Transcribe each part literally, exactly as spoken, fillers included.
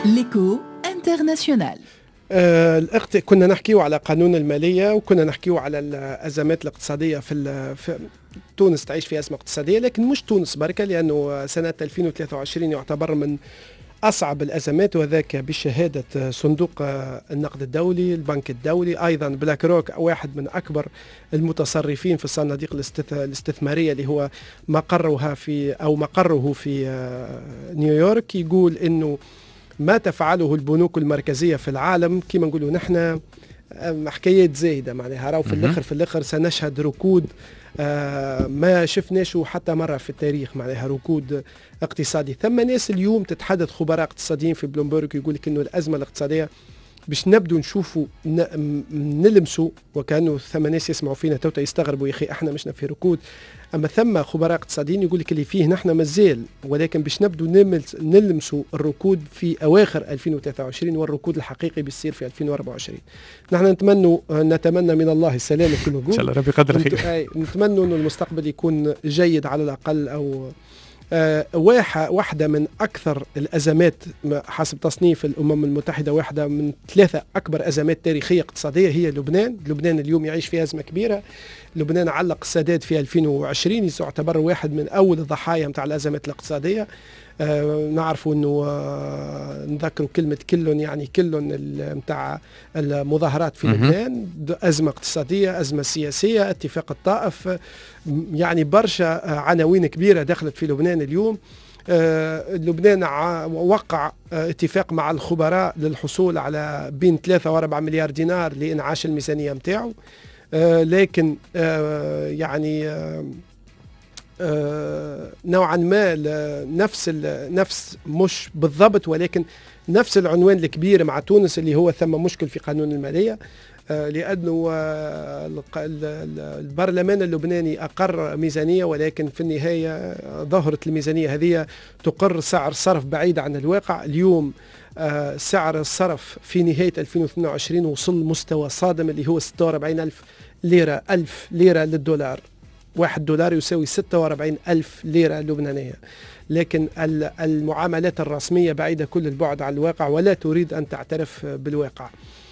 ليكو انترناسيونال. آه الأخت كنا نحكيو على قانون المالية وكنا نحكيو على الأزمات الاقتصادية في, في تونس تعيش في أزمة اقتصادية، لكن مش تونس بركة، لأنه سنة ألفين وثلاثة وعشرين يعتبر من أصعب الأزمات، وذاك بشهادة صندوق النقد الدولي، البنك الدولي، أيضا بلاك روك واحد من أكبر المتصرفين في الصناديق الاستثمارية اللي هو مقرها في أو مقره في نيويورك، يقول إنه ما تفعله البنوك المركزية في العالم كما نقولوا نحن حكايات زايدة، معناها راو في الآخر في الآخر سنشهد ركود آه ما شفناشه حتى مرة في التاريخ، معناها ركود اقتصادي. ثم ناس اليوم تتحدث خبراء اقتصاديين في بلومبرج يقول لك إنه الأزمة الاقتصادية باش نبدو نشوفوا نلمسوا، وكانوا ثم ناس يسمعوا فينا توتا يستغربوا يا اخي احنا مشنا في ركود، اما ثم خبراء اقتصاديين يقول لك اللي فيه نحن مازال، ولكن باش نبدو نلمسوا الركود في اواخر ألفين وثلاثة وعشرين، والركود الحقيقي بيصير في ألفين وأربعة وعشرين. نحن نتمنى نتمنى من الله السلامه كما نقول، ان شاء الله ربي يقدر خير. نتمنى انه المستقبل يكون جيد على الاقل، او آه واحدة من أكثر الأزمات حسب تصنيف الأمم المتحدة، واحدة من ثلاثة أكبر أزمات تاريخية اقتصادية هي لبنان. لبنان اليوم يعيش في أزمة كبيرة. لبنان علق السداد في ألفين وعشرين، يعتبر واحد من أول الضحايا متاع الأزمات الاقتصادية. آه نعرفوا أنه آه نذكروا كلمة كلن، يعني كلن متاع المظاهرات في لبنان، أزمة اقتصادية، أزمة سياسية، اتفاق الطائف، يعني برشا عناوين كبيرة دخلت في لبنان اليوم. آه لبنان وقع آه اتفاق مع الخبراء للحصول على بين ثلاثة وأربعة مليار دينار لإنعاش الميزانية متاعه، آه لكن آه يعني آه آه نوعا ما نفس نفس مش بالضبط، ولكن نفس العنوان الكبير مع تونس اللي هو ثم مشكل في قانون المالية، آه لأنه آه البرلمان اللبناني أقر ميزانية، ولكن في النهاية ظهرت الميزانية هذه تقر سعر صرف بعيد عن الواقع. اليوم آه سعر الصرف في نهاية ألفين واثنين وعشرين وصل مستوى صادم اللي هو ستة وأربعين ألف ليرة ألف ليرة للدولار. واحد دولار يساوي ستة وأربعين ألف ليرة لبنانية، لكن المعاملات الرسمية بعيدة كل البعد عن الواقع ولا تريد أن تعترف بالواقع.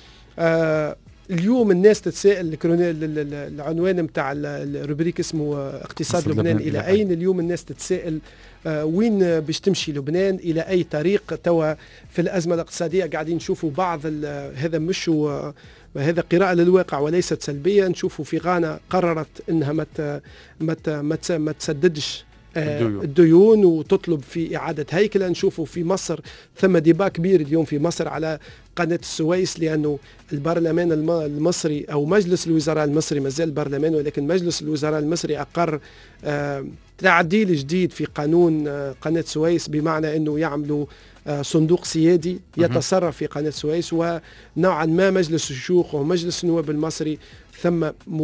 آه اليوم الناس تتساءل، العنوان متاع الروبريك اسمه اقتصاد لبنان إلى أين. اليوم الناس تتساءل آه وين باش تمشي لبنان، إلى أي طريق. توا في الأزمة الاقتصادية قاعدين نشوفوا بعض هذا مش هذا قراءة للواقع وليست سلبية. نشوفوا في غانا قررت انها مت مت مت ما تسددش الديون. الديون وتطلب في إعادة هيكلة. نشوفوا في مصر ثم ديبا كبير اليوم في مصر على قناة السويس، لأنه البرلمان المصري أو مجلس الوزراء المصري، مازال البرلمان ولكن مجلس الوزراء المصري أقر آه تعديل جديد في قانون آه قناة السويس، بمعنى أنه يعملوا آه صندوق سيادي يتصرف في قناة السويس. ونوعا ما مجلس الشيوخ ومجلس النواب المصري ثم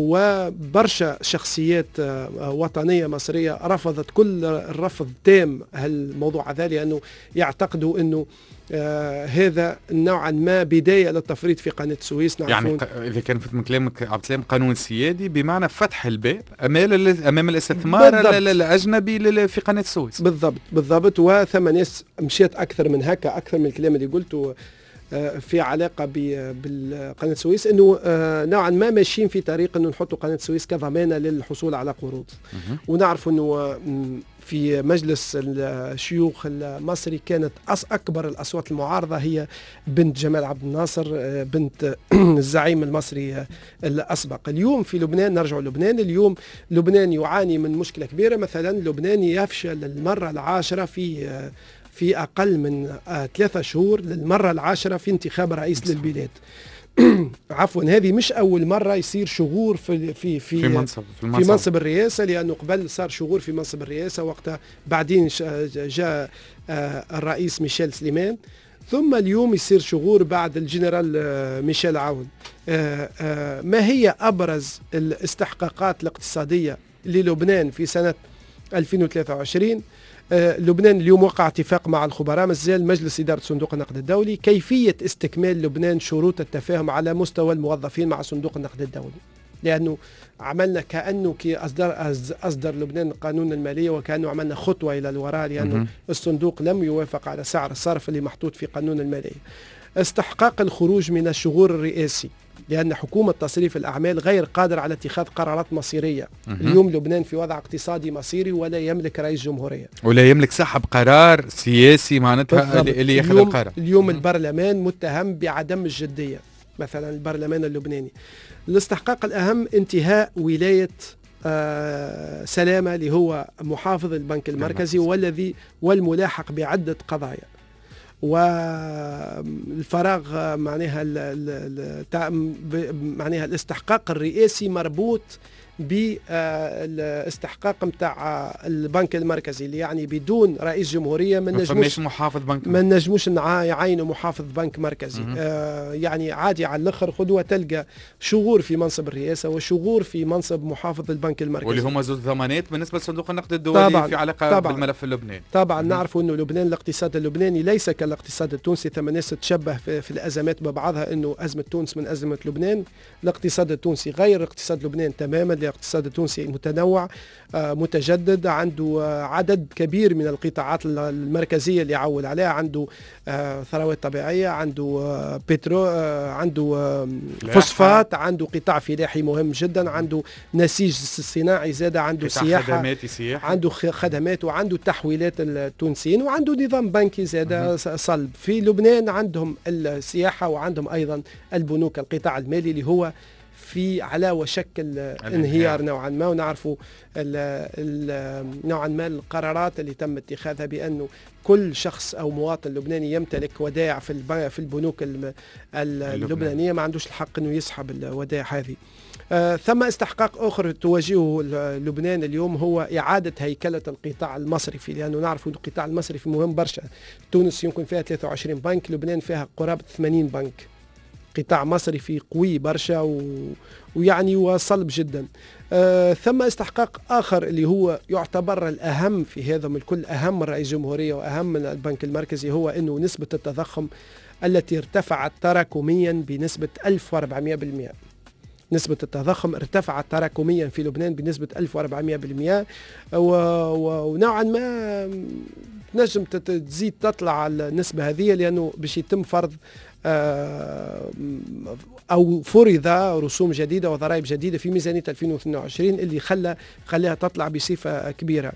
برشا شخصيات وطنية مصرية رفضت كل الرفض تام هالموضوع هذا، لأنه يعتقدوا أنه آه هذا نوعا ما بداية للتفريط في قناة السويس. يعني إذا كان من كلامك عبد السلام قانون سيادي بمعنى فتح الباب أمام الاستثمار الأجنبي في قناة السويس. بالضبط بالضبط. وثم ناس مشيت أكثر من هكا، أكثر من الكلام اللي قلته في علاقة بالقناة السويس، أنه نوعا ما ماشيين في طريق أنه نحطوا قناة السويس كضمانة للحصول على قروض. ونعرف أنه في مجلس الشيوخ المصري كانت أكبر الأصوات المعارضة هي بنت جمال عبد الناصر، بنت الزعيم المصري الأسبق. اليوم في لبنان، نرجع لبنان، اليوم لبنان يعاني من مشكلة كبيرة. مثلا لبنان يفشل للمرة العاشرة في في أقل من آه ثلاثة شهور للمرة العاشرة في انتخاب رئيس للبلاد. عفوا، هذه مش أول مرة يصير شغور في في في, في, منصب, في, المنصب. في منصب الرئاسة، لأنه قبل صار شغور في منصب الرئاسة وقتها، بعدين جاء آه الرئيس ميشيل سليمان، ثم اليوم يصير شغور بعد الجنرال آه ميشيل عون. آه آه ما هي أبرز الاستحقاقات الاقتصادية للبنان في سنة ألفين وثلاثة وعشرين؟ آه لبنان اليوم وقع اتفاق مع الخبراء، مازال مجلس إدارة صندوق النقد الدولي، كيفية استكمال لبنان شروط التفاهم على مستوى الموظفين مع صندوق النقد الدولي، لأنه عملنا كأنه كي أصدر أصدر لبنان قانون المالية وكأنه عملنا خطوة إلى الوراء، لأنه الصندوق لم يوافق على سعر الصرف اللي محطوط في قانون المالية. استحقاق الخروج من الشغور الرئاسي، لأن حكومة تصريف الأعمال غير قادرة على اتخاذ قرارات مصيرية. اليوم لبنان في وضع اقتصادي مصيري ولا يملك رئيس جمهورية ولا يملك سحب قرار سياسي معناتها اللي ياخذ اليوم القرار. اليوم البرلمان متهم بعدم الجدية، مثلا البرلمان اللبناني. الاستحقاق الأهم انتهاء ولاية آه سلامة اللي هو محافظ البنك المركزي والذي والملاحق بعدة قضايا، والفراغ معناها معناها الاستحقاق الرئاسي مربوط بالاستحقاق متاع البنك المركزي، اللي يعني بدون رئيس جمهورية ما نجموش محافظ بنك ما نجموش يعينوا محافظ بنك مركزي. آه يعني عادي على الاخر خذوه تلقى شغور في منصب الرئاسة وشغور في منصب محافظ البنك المركزي، واللي هما زوج ضمانات بالنسبة لصندوق النقد الدولي طبعًا في علاقة طبعًا بالملف اللبناني. طبعا نعرفوا انه لبنان الاقتصاد اللبناني ليس كالاقتصاد التونسي، ثم ناس تشبه في, في الازمات ببعضها انه ازمة تونس من ازمة لبنان. الاقتصاد التونسي غير اقتصاد لبنان تماما. الاقتصاد التونسي متنوع آه متجدد، عنده آه عدد كبير من القطاعات المركزية اللي يعول عليها، عنده آه ثروات طبيعية، عنده آه بترول، آه عنده آه فوسفات، عنده قطاع فلاحي مهم جدا، عنده نسيج صناعي زاد، عنده سياحة، عنده خدمات، وعنده تحويلات التونسيين، وعنده نظام بنكي زاد صلب. في لبنان عندهم السياحة وعندهم أيضا البنوك، القطاع المالي اللي هو في على وشك الانهيار نوعا ما. ونعرفوا نوعا ما القرارات اللي تم اتخاذها بأنه كل شخص أو مواطن لبناني يمتلك ودائع في في البنوك اللبنانية ما عندوش الحق أنه يسحب الودائع هذه. آه ثم استحقاق آخر تواجهه لبنان اليوم هو إعادة هيكلة القطاع المصرفي، لأنه نعرف أن القطاع المصرفي مهم برشا. تونس يمكن فيها ثلاثة وعشرين بنك، لبنان فيها قرابة ثمانين بنك، قطاع مصرفي قوي برشا و... ويعني وصلب جدا. آه ثم استحقاق آخر اللي هو يعتبر الأهم في هذا من الكل، أهم من رئيس جمهورية وأهم من البنك المركزي، هو أنه نسبة التضخم التي ارتفعت تراكميا بنسبة ألف وأربعمائة بالمئة. نسبة التضخم ارتفعت تراكميا في لبنان بنسبة ألف وأربعمائة بالمئة، ونوعا ما نجم تزيد تطلع النسبة هذه، لأنه باش يتم فرض أو فرض رسوم جديدة وضرائب جديدة في ميزانية ألفين واثنين وعشرين اللي خلى خلاها تطلع بصفة كبيرة.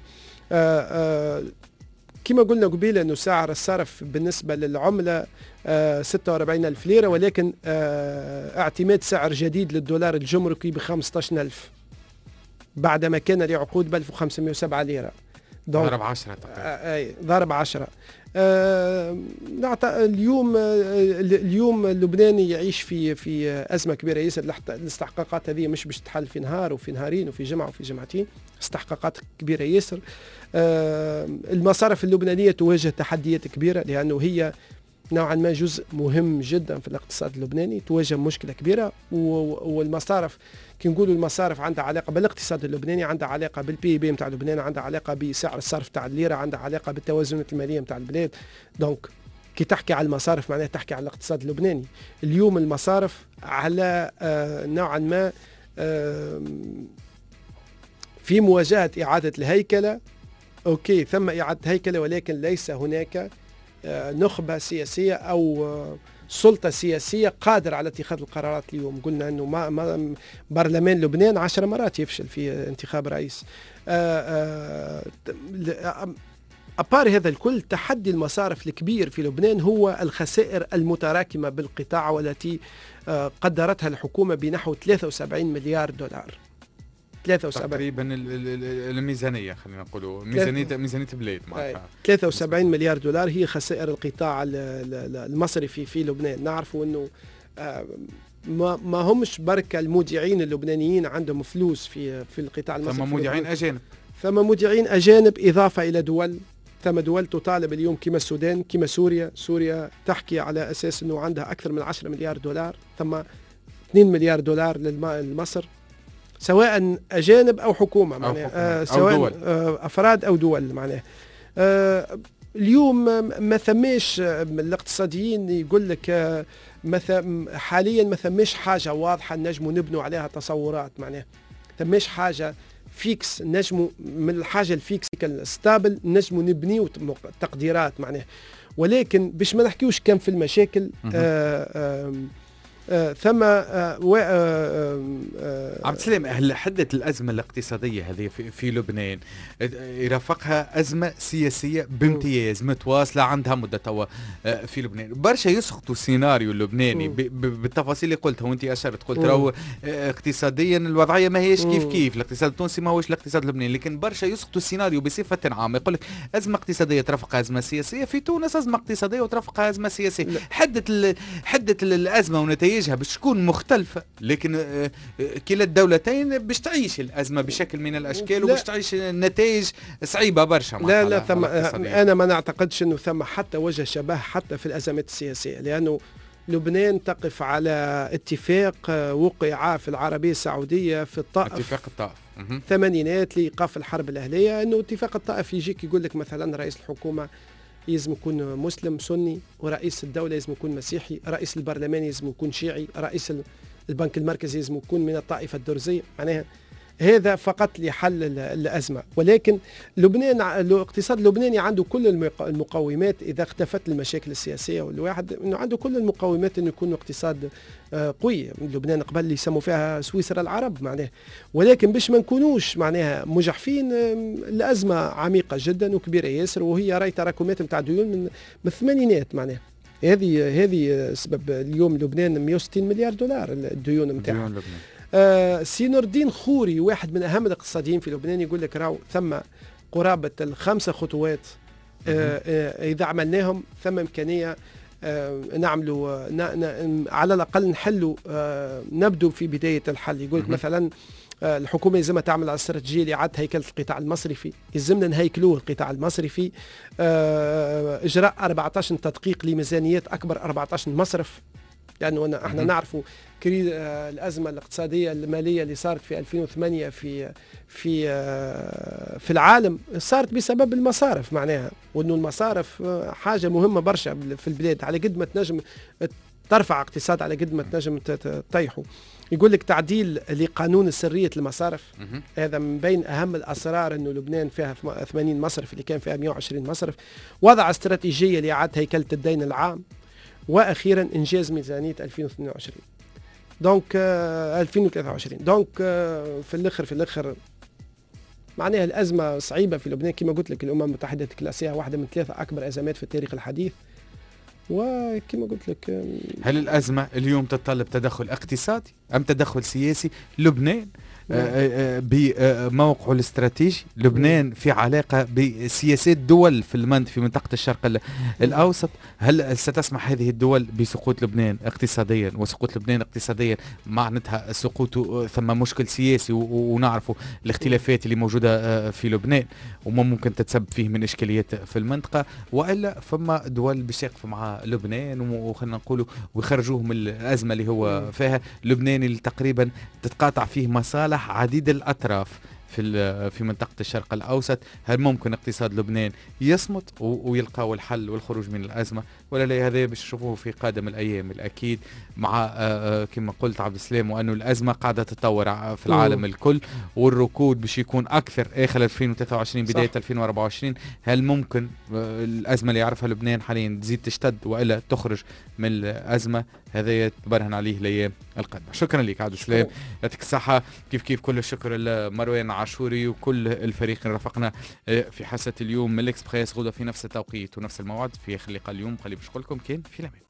كما قلنا قبيل أنه سعر الصرف بالنسبة للعملة ستة وأربعين ألف ليرة، ولكن اعتماد سعر جديد للدولار الجمركي ب خمسة عشر ألف بعدما كان لعقود ب ألف وخمسمائة وسبعة ليرة، ضرب عشرة أي ضرب عشرة. آه اليوم اليوم اللبناني يعيش في في أزمة كبيرة ياسر. الاستحقاقات هذه مش باش تحل في نهار وفي نهارين وفي جمعة وفي جمعتين، استحقاقات كبيرة ياسر. آه المصارف اللبنانية تواجه تحديات كبيرة، لأنه هي نوعا ما جزء مهم جدا في الاقتصاد اللبناني، تواجه مشكلة كبيرة. والمصارف كي نقولوا المصارف عندها علاقة بالاقتصاد اللبناني، عندها علاقة بالبي بي متاع لبنان، عندها علاقة بسعر الصرف تاع الليرة، عندها علاقة بالتوازنات المالية متاع البلاد. دونك كي تحكي على المصارف معناها تحكي على الاقتصاد اللبناني. اليوم المصارف على آه نوعا ما آه في مواجهة إعادة الهيكلة. أوكي ثم إعادة هيكلة، ولكن ليس هناك نخبة سياسية أو سلطة سياسية قادرة على اتخاذ القرارات. اليوم قلنا أنه ما ما برلمان لبنان عشر مرات يفشل في انتخاب رئيس. أبار هذا الكل، تحدي المصارف الكبير في لبنان هو الخسائر المتراكمة بالقطاع، والتي قدرتها الحكومة بنحو ثلاثة وسبعين مليار دولار. ثلاثة وسبعين تقريبا الميزانية، خلينا نقولوا ميزانية ميزانية بلاد معناتها ثلاثة وسبعين مليار دولار هي خسائر القطاع المصرفي في لبنان. نعرفوا انه ما ما همش بركة المودعين اللبنانيين عندهم فلوس في في القطاع المصرفي، ثم مودعين أجانب ثم مودعين أجانب إضافة إلى دول. ثم دول تطالب اليوم كما السودان كما سوريا. سوريا تحكي على أساس أنه عندها أكثر من عشرة مليار دولار، ثم اثنين مليار دولار لمصر، سواء أجانب أو حكومة معناها، آه سواء أو آه أفراد أو دول معناها. آه اليوم ما ثماش الاقتصاديين يقول لك آه مثلا حاليا ما ثماش حاجه واضحه نجموا نبنوا عليها تصورات، معناها ثماش حاجه فيكس نجموا من الحاجه الفيكس الستابل نجموا نبنيوا تقديرات معناها. ولكن باش ما نحكيوش كان في المشاكل آه آه آه ثم آه و آه آه عبد السلام، هل حدة الأزمة الاقتصادية هذه في, في لبنان يرافقها أزمة سياسية بامتياز متواصلة عندها مدة توا آه في لبنان؟ برشا يسقطوا السيناريو اللبناني بالتفاصيل اللي قلتها وانت أشرت، قلت راهو آه اقتصاديا الوضعية ما هيش كيف كيف، الاقتصاد التونسي ما هوش الاقتصاد اللبناني، لكن برشا يسقطوا السيناريو بصفة عامة، يقول لك أزمة اقتصادية ترافقها أزمة سياسية، في تونس أزمة اقتصادية وترافقها أزمة سياسية. حدة حدة الأزمة ونتائجها باش تكون مختلفة، لكن كلا الدولتين باش تعيش الأزمة بشكل من الأشكال وباش تعيش نتائج صعيبة برشا. لا لا ثم أنا ما نعتقدش أنه ثم حتى وجه شبه حتى في الأزمات السياسية، لأنه لبنان تقف على اتفاق وقع في العربية السعودية في الطائف، اتفاق الطائف ثمانينات لإيقاف الحرب الأهلية، أنه اتفاق الطائف يجيك يقول لك مثلا رئيس الحكومة لازم يكون مسلم سني، ورئيس الدولة لازم يكون مسيحي، رئيس البرلمان لازم يكون شيعي، رئيس البنك المركزي لازم يكون من الطائفة الدرزية. معناها هذا فقط لحل الأزمة. ولكن لبنان الاقتصاد اللبناني عنده كل المقومات إذا اختفت المشاكل السياسية، والواحد إنه عنده كل المقومات إنه يكون اقتصاد قوي. لبنان قبل اللي يسموا فيها سويسرا العرب معناها، ولكن باش ما نكونوش معناها مجحفين، الأزمة عميقة جدا وكبيرة ياسر، وهي راي تراكمات نتاع ديون من الثمانينات معناها. هذه هذه سبب اليوم لبنان مئة وستين مليار دولار الديون نتاعها. آه سي نور الدين خوري واحد من اهم الاقتصاديين في لبنان يقول لك راهو ثم قرابه الخمسه خطوات آه آه اذا عملناهم ثم امكانيه آه نعملوا على الاقل نحلوا آه نبدو في بدايه الحل. يقول لك مثلا آه الحكومه لازمها تعمل على استراتيجيه لاعاده هيكله القطاع المصرفي، يلزمنا نهيكلوه القطاع المصرفي، آه اجراء أربعة عشر تدقيق لميزانيات اكبر أربعة عشر مصرف، لانه يعني احنا نعرفوا كريز آه الازمه الاقتصاديه الماليه اللي صارت في ألفين وثمانية في في آه في العالم صارت بسبب المصارف معناها، وانه المصارف آه حاجه مهمه برشا في البلاد، على قد ما تنجم ترفع اقتصاد على قد ما تنجم تطيحه. يقول لك تعديل لقانون سريه المصارف، هذا من بين اهم الاسرار، انه لبنان فيها ثمانين مصرف اللي كان فيها مئة وعشرين مصرف، وضع استراتيجيه لاعاده هيكله الدين العام، واخيرا انجاز ميزانيه ألفين واثنين وعشرين دونك آه ألفين وثلاثة وعشرين. دونك آه في الاخر في الاخر معناها الازمه صعيبه في لبنان. كما قلت لك الامم المتحده تكلاسيها واحده من ثلاثه اكبر ازمات في التاريخ الحديث. وكما قلت لك آه هل الازمه اليوم تتطلب تدخل اقتصادي ام تدخل سياسي؟ لبنان بموقعه الاستراتيجي، لبنان في علاقة بسياسات دول في المنطقة في منطقة الشرق الأوسط. هل ستسمح هذه الدول بسقوط لبنان اقتصاديا؟ وسقوط لبنان اقتصاديا معناتها سقوط ثم مشكل سياسي، ونعرفوا الاختلافات اللي موجودة في لبنان وما ممكن تتسبب فيه من إشكاليات في المنطقة، وإلا فما دول باش يقفوا مع لبنان وخلنا نقولوا ويخرجوه من الأزمة اللي هو فيها. لبنان اللي تقريبا تتقاطع فيه مصالح عديد الأطراف في في منطقة الشرق الأوسط. هل ممكن اقتصاد لبنان يصمت ويلقاو الحل والخروج من الأزمة ولا لا؟ هذا باش نشوفوه في قادم الأيام الأكيد، مع كما قلت عبد السلام، وأنه الأزمة قاعدة تتطور في العالم الكل، والركود باش يكون أكثر آخر ألفين وثلاثة وعشرين بداية ألفين وأربعة وعشرين. هل ممكن الأزمة اللي يعرفها لبنان حاليا تزيد تشتد وإلا تخرج من الأزمة؟ هذا يتبرهن عليه الأيام القادمة. شكرا لك عبد السلام، يعطيك الصحة. كيف كيف كل الشكر لمروان عاشوري وكل الفريق اللي رافقنا في حصة اليوم من الإكسبريس. غدا في نفس التوقيت ونفس الموعد في آخر لقاء اليوم قليل باش نقول لكم كان في الأمان.